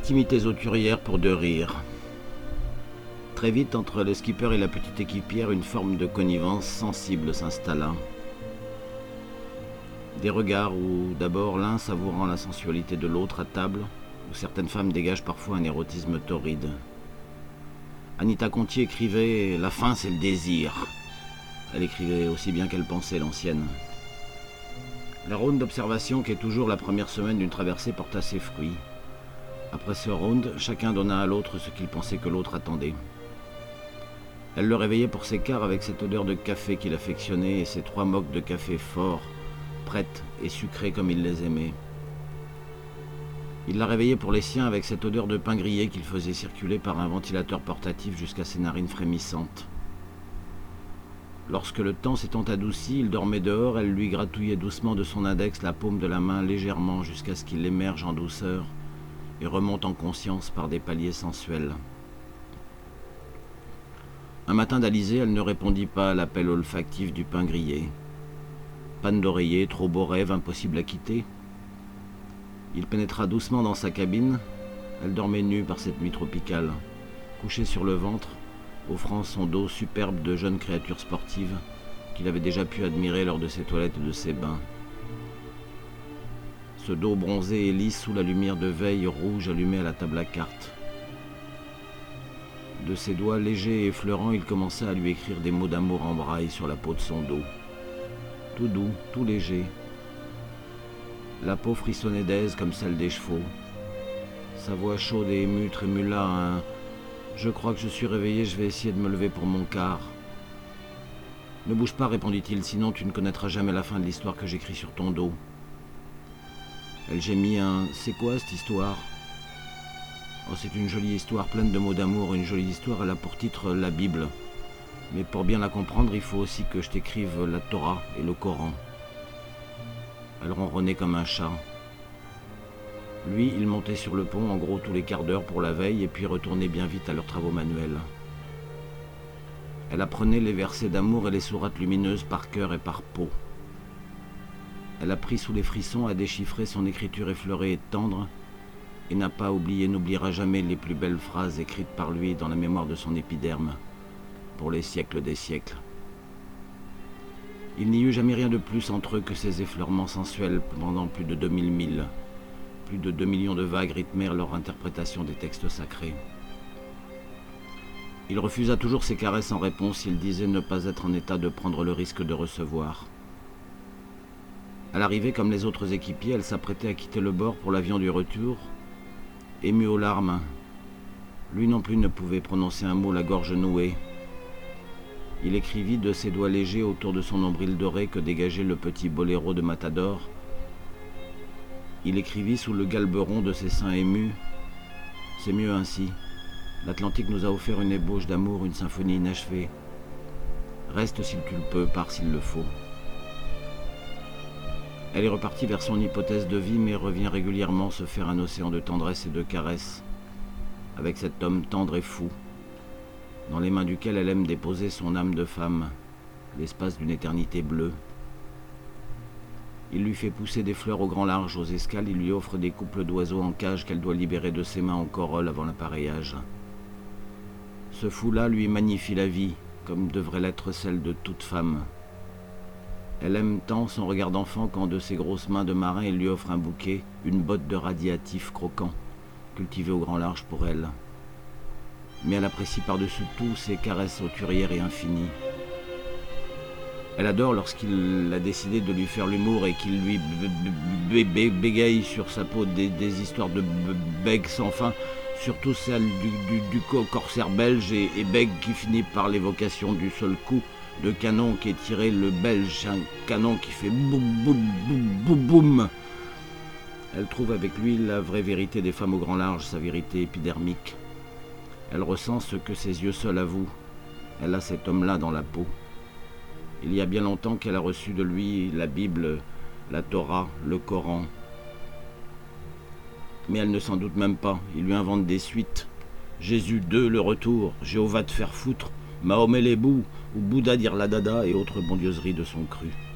Intimités auturières pour de rire. Très vite, entre le skipper et la petite équipière, une forme de connivence sensible s'installa. Des regards où, d'abord, l'un savourant la sensualité de l'autre à table, où certaines femmes dégagent parfois un érotisme torride. Anita Conti écrivait « La faim, c'est le désir ». Elle écrivait aussi bien qu'elle pensait, l'ancienne. La ronde d'observation, qui est toujours la première semaine d'une traversée, porta ses fruits. Après ce round, chacun donna à l'autre ce qu'il pensait que l'autre attendait. Elle le réveillait pour ses quarts avec cette odeur de café qu'il affectionnait et ses 3 mocs de café forts, prêtes et sucrées comme il les aimait. Il la réveillait pour les siens avec cette odeur de pain grillé qu'il faisait circuler par un ventilateur portatif jusqu'à ses narines frémissantes. Lorsque le temps s'étant adouci, il dormait dehors, elle lui gratouillait doucement de son index la paume de la main légèrement jusqu'à ce qu'il émerge en douceur et remonte en conscience par des paliers sensuels. Un matin d'Alizé, elle ne répondit pas à l'appel olfactif du pain grillé. Panne d'oreiller, trop beau rêve, impossible à quitter. Il pénétra doucement dans sa cabine. Elle dormait nue par cette nuit tropicale, couchée sur le ventre, offrant son dos superbe de jeune créature sportive qu'il avait déjà pu admirer lors de ses toilettes et de ses bains. Ce dos bronzé et lisse sous la lumière de veille rouge allumée à la table à cartes. De ses doigts légers et effleurants, il commença à lui écrire des mots d'amour en braille sur la peau de son dos. Tout doux, tout léger. La peau frissonnait d'aise comme celle des chevaux. Sa voix chaude et émue trémula un « Je crois que je suis réveillé, je vais essayer de me lever pour mon quart. » « Ne bouge pas, répondit-il, sinon tu ne connaîtras jamais la fin de l'histoire que j'écris sur ton dos. » Elle gémit un « C'est quoi cette histoire ?» Oh, c'est une jolie histoire pleine de mots d'amour, une jolie histoire, elle a pour titre la Bible. Mais pour bien la comprendre, il faut aussi que je t'écrive la Torah et le Coran. Elle ronronnait comme un chat. Lui, il montait sur le pont, en gros tous les quarts d'heure pour la veille, et puis retournait bien vite à leurs travaux manuels. Elle apprenait les versets d'amour et les sourates lumineuses par cœur et par peau. Elle apprit sous les frissons à déchiffrer son écriture effleurée et tendre, et n'a pas oublié, n'oubliera jamais les plus belles phrases écrites par lui dans la mémoire de son épiderme, pour les siècles des siècles. Il n'y eut jamais rien de plus entre eux que ces effleurements sensuels pendant plus de 2000 milles. Plus de 2 millions de vagues rythmèrent leur interprétation des textes sacrés. Il refusa toujours ses caresses en réponse, il disait ne pas être en état de prendre le risque de recevoir. À l'arrivée, comme les autres équipiers, elle s'apprêtait à quitter le bord pour l'avion du retour, émue aux larmes. Lui non plus ne pouvait prononcer un mot, la gorge nouée. Il écrivit de ses doigts légers autour de son nombril doré que dégageait le petit boléro de Matador. Il écrivit sous le galberon de ses seins émus. C'est mieux ainsi. L'Atlantique nous a offert une ébauche d'amour, une symphonie inachevée. Reste si tu le peux, pars s'il le faut. Elle est repartie vers son hypothèse de vie, mais revient régulièrement se faire un océan de tendresse et de caresses, avec cet homme tendre et fou, dans les mains duquel elle aime déposer son âme de femme, l'espace d'une éternité bleue. Il lui fait pousser des fleurs au grand large aux escales, il lui offre des couples d'oiseaux en cage qu'elle doit libérer de ses mains en corolle avant l'appareillage. Ce fou-là lui magnifie la vie, comme devrait l'être celle de toute femme. Elle aime tant son regard d'enfant quand de ses grosses mains de marin il lui offre un bouquet, une botte de radiatifs croquants, cultivés au grand large pour elle. Mais elle apprécie par-dessus tout ses caresses auturières et infinies. Elle adore lorsqu'il a décidé de lui faire l'humour et qu'il lui bégaye sur sa peau des histoires de bègues sans fin, surtout celle du corsaire belge et bègue qui finit par l'évocation du seul coup de canon qui est tiré le belge, un canon qui fait boum boum boum boum boum. Elle trouve avec lui la vraie vérité des femmes au grand large, sa vérité épidermique. Elle ressent ce que ses yeux seuls avouent. Elle a cet homme-là dans la peau. Il y a bien longtemps qu'elle a reçu de lui la Bible, la Torah, le Coran. Mais elle ne s'en doute même pas. Il lui invente des suites. Jésus 2, le retour, Jéhovah te faire foutre, Mahomet les bouts, ou Bouddha dire la dada et autres bondieuseries de son cru.